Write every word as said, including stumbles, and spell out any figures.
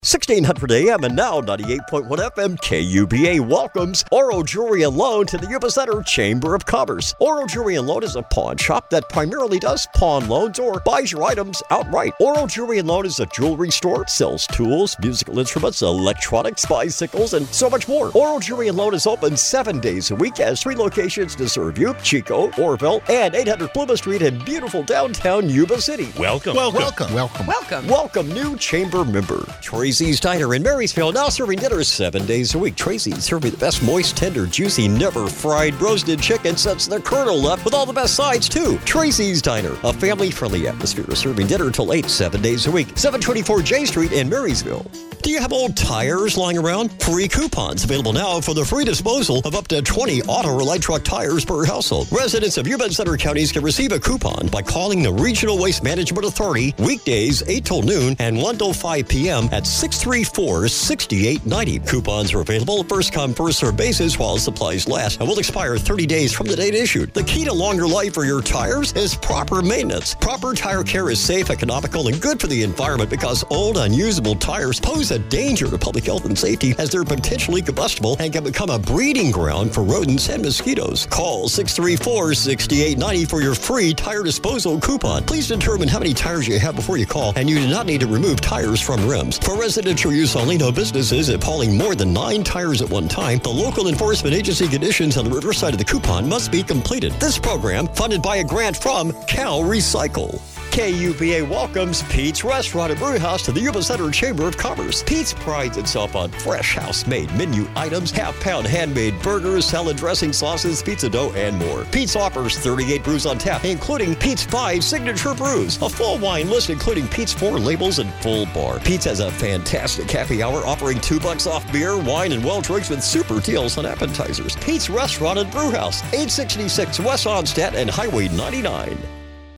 sixteen hundred A M and now ninety-eight point one F M K U B A welcomes Oro Jewelry and Loan to the Yuba Center Chamber of Commerce. Oro Jewelry and Loan is a pawn shop that primarily does pawn loans or buys your items outright. Oro Jewelry and Loan is a jewelry store, sells tools, musical instruments, electronics, bicycles, and so much more. Oro Jewelry and Loan is open seven days a week, has three locations to serve you: Chico, Orville, and eight hundred Plymouth Street in beautiful downtown Yuba City. Welcome. Welcome. Welcome. Welcome. Welcome. Welcome, new chamber member. Tracy's Diner in Marysville, now serving dinner seven days a week. Tracy's serving the best moist, tender, juicy, never fried roasted chicken since the Colonel left, with all the best sides too. Tracy's Diner, a family-friendly atmosphere, serving dinner till eight, seven days a week. seven twenty-four J Street in Marysville. Do you have old tires lying around? Free coupons available now for the free disposal of up to twenty auto or light truck tires per household. Residents of Yuba and Center counties can receive a coupon by calling the Regional Waste Management Authority weekdays eight till noon and one till five p.m. at six three four, six eight nine zero. Coupons are available first come, first served basis while supplies last and will expire thirty days from the date issued. The key to longer life for your tires is proper maintenance. Proper tire care is safe, economical, and good for the environment because old, unusable tires pose a danger to public health and safety as they're potentially combustible and can become a breeding ground for rodents and mosquitoes. Call six three four, six eight nine zero for your free tire disposal coupon. Please determine how many tires you have before you call, and you do not need to remove tires from rims. For residential use only, no businesses if hauling more than nine tires at one time, the local enforcement agency conditions on the reverse side of the coupon must be completed. This program funded by a grant from Cal Recycle. K U B A welcomes Pete's Restaurant and Brewhouse to the Yuba Center Chamber of Commerce. Pete's prides itself on fresh house-made menu items, half-pound handmade burgers, salad dressing, sauces, pizza dough, and more. Pete's offers thirty-eight brews on tap, including Pete's five signature brews, a full wine list including Pete's four labels, and full bar. Pete's has a fantastic happy hour offering two bucks off beer, wine, and well drinks with super deals on appetizers. Pete's Restaurant and Brewhouse, eight sixty-six West Onstadt and Highway ninety-nine.